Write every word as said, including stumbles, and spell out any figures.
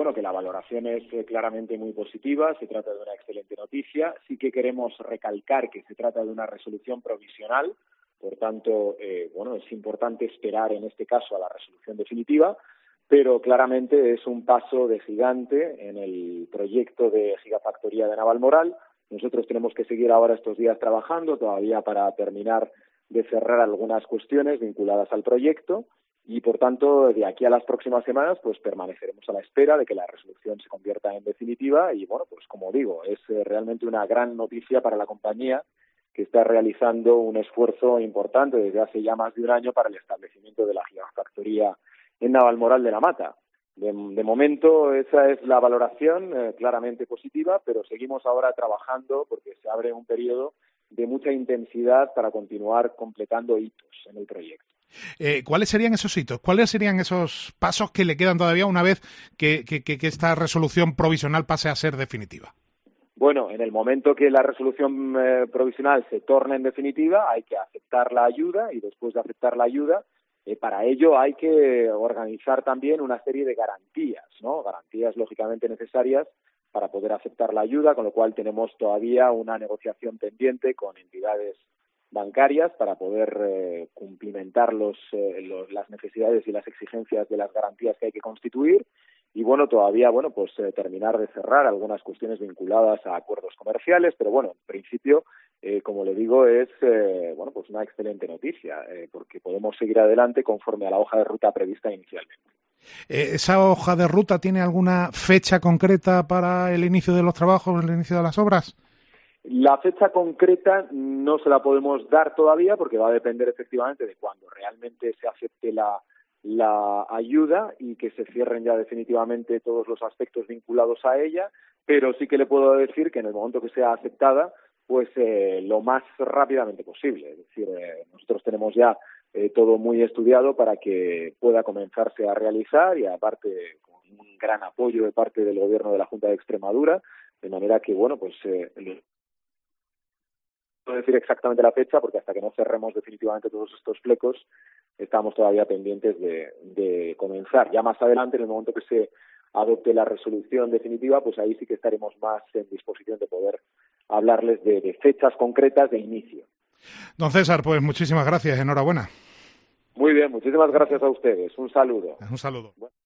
bueno, que la valoración es eh, claramente muy positiva, se trata de una excelente noticia. Sí que queremos recalcar que se trata de una resolución provisional, por tanto, eh, bueno, es importante esperar en este caso a la resolución definitiva, pero claramente es un paso de gigante en el proyecto de gigafactoría de Navalmoral. Nosotros tenemos que seguir ahora estos días trabajando todavía para terminar de cerrar algunas cuestiones vinculadas al proyecto y, por tanto, de aquí a las próximas semanas, pues permaneceremos a la espera de que la resolución se convierta en definitiva y, bueno, pues como digo, es eh, realmente una gran noticia para la compañía, que está realizando un esfuerzo importante desde hace ya más de un año para el establecimiento de la gigafactoría en Navalmoral de la Mata. De, de momento esa es la valoración, eh, claramente positiva, pero seguimos ahora trabajando porque se abre un periodo de mucha intensidad para continuar completando hitos en el proyecto. Eh, ¿Cuáles serían esos hitos? ¿Cuáles serían esos pasos que le quedan todavía una vez que, que, que esta resolución provisional pase a ser definitiva? Bueno, en el momento que la resolución eh, provisional se torne en definitiva, hay que aceptar la ayuda y después de aceptar la ayuda, eh, para ello hay que organizar también una serie de garantías, ¿no? Garantías lógicamente necesarias para poder aceptar la ayuda, con lo cual tenemos todavía una negociación pendiente con entidades bancarias para poder eh, cumplimentar los, eh, los, las necesidades y las exigencias de las garantías que hay que constituir y bueno, todavía bueno pues eh, terminar de cerrar algunas cuestiones vinculadas a acuerdos comerciales, pero bueno, en principio, eh, como le digo, es eh, bueno pues una excelente noticia, eh, porque podemos seguir adelante conforme a la hoja de ruta prevista inicialmente. Eh, ¿Esa hoja de ruta tiene alguna fecha concreta para el inicio de los trabajos, el inicio de las obras? La fecha concreta no se la podemos dar todavía porque va a depender efectivamente de cuando realmente se acepte la, la ayuda y que se cierren ya definitivamente todos los aspectos vinculados a ella, pero sí que le puedo decir que en el momento que sea aceptada, pues eh, lo más rápidamente posible. Es decir, eh, nosotros tenemos ya eh, todo muy estudiado para que pueda comenzarse a realizar y aparte con un gran apoyo de parte del Gobierno de la Junta de Extremadura, de manera que, bueno, pues eh, no puedo decir exactamente la fecha porque hasta que no cerremos definitivamente todos estos flecos estamos todavía pendientes de, de comenzar. Ya más adelante, en el momento que se adopte la resolución definitiva, pues ahí sí que estaremos más en disposición de poder hablarles de, de fechas concretas de inicio. Don César, pues muchísimas gracias, enhorabuena. Muy bien, muchísimas gracias a ustedes. Un saludo. Un saludo. Bueno.